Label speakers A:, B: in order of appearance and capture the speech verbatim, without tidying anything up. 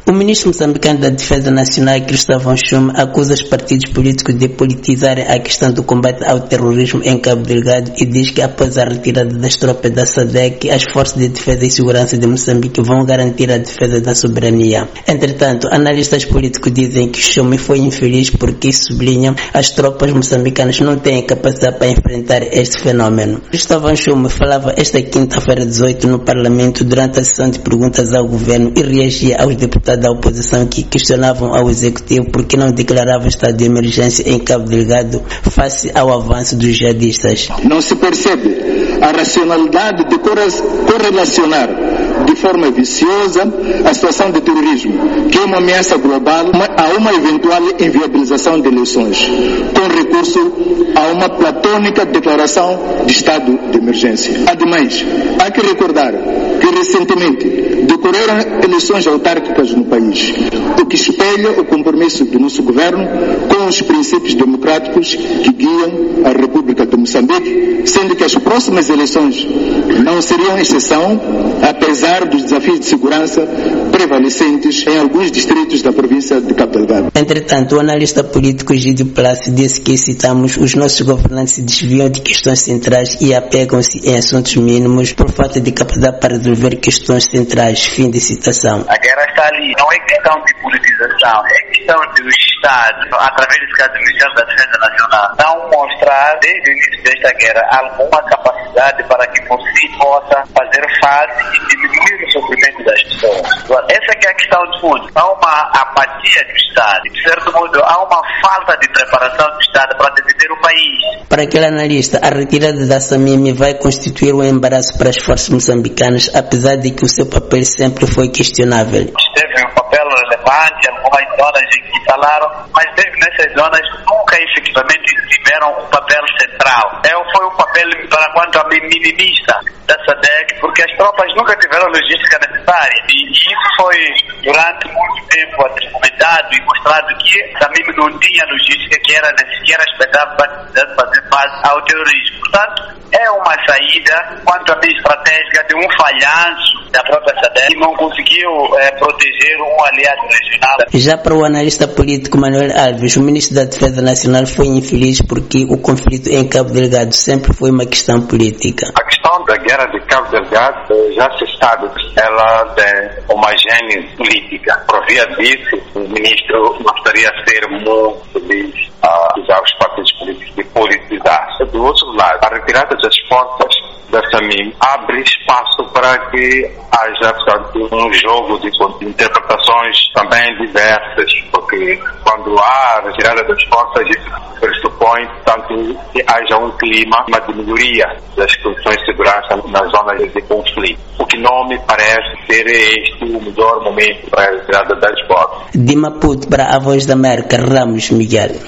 A: O ministro moçambicano da Defesa Nacional, Cristóvão Chuma, acusa os partidos políticos de politizarem a questão do combate ao terrorismo em Cabo Delgado e diz que após a retirada das tropas da S A D C, as forças de defesa e segurança de Moçambique vão garantir a defesa da soberania. Entretanto, analistas políticos dizem que Chuma foi infeliz porque, sublinham, as tropas moçambicanas não têm capacidade para enfrentar este fenômeno. Cristóvão Chuma falava esta quinta-feira dezoito no Parlamento durante a sessão de perguntas ao governo e reagia aos deputados da oposição que questionavam ao Executivo porque não declarava estado de emergência em Cabo Delgado face ao avanço dos jihadistas.
B: Não se percebe a racionalidade de correlacionar de forma viciosa a situação de terrorismo, que é uma ameaça global, a uma eventual inviabilização de eleições, com recurso a uma platônica declaração de estado de emergência. Ademais, há que recordar que recentemente decorreram eleições autárquicas no país, o que espelha o compromisso do nosso governo com os princípios democráticos que guiam a República de Moçambique, sendo que as próximas eleições não seriam exceção, apesar dos desafios de segurança prevalecentes em alguns distritos da província de Cabo Delgado.
A: Entretanto, o analista político Gídio Plácido disse que, citamos, os nossos governantes se desviam de questões centrais e apegam-se em assuntos mínimos por falta de capacidade para resolver questões centrais. Fim de citação.
C: A guerra está ali, não é questão de politização, é questão do Estado, através desse caso do Ministério da Defesa Nacional, não mostrar desde o início desta guerra alguma capacidade para que por si possa fazer face e diminuir o sofrimento das pessoas. Essa que é a questão de fundo. Há uma apatia do Estado e, de certo modo, há uma falta de preparação do Estado para defender o país.
A: Para aquele analista, a retirada da SAMIMI vai constituir um embaraço para as forças moçambicanas, apesar de que o seu papel sempre foi questionável.
C: Teve um papel relevante, algumas zonas em que falaram, mas mesmo nessas zonas nunca efetivamente tiveram um papel central. É, foi um papel, para quanto a mim, minimista da S A D C, porque as tropas nunca tiveram a logística necessária. E isso foi, durante muito tempo, documentado e mostrado que a mim não tinha logística que era sequer expectável para fazer face ao terrorismo. Portanto, é uma saída, quanto a mim, estratégica de um falhanço da própria S A D C que não conseguiu é, proteger um aliado regional.
A: Já para o analista político Manuel Alves, o ministro da Defesa Nacional foi infeliz porque o conflito em Cabo Delgado sempre foi uma questão política.
D: A questão da guerra de Cabo Delgado já se sabe que ela tem uma gênese política. Por via disso, o ministro gostaria de ser muito feliz a usar os partidos políticos de politizar. Do outro lado, a retirada das forças da SAMIM abre espaço para que haja, portanto, um jogo de interpretações também diversas, porque quando há a retirada das forças, isso pressupõe, portanto, que haja um clima de melhoria das condições de segurança nas zonas de conflito, o que não me parece ser este o melhor momento para a retirada das forças.
A: De Maputo para a Voz da América, Ramos Miguel.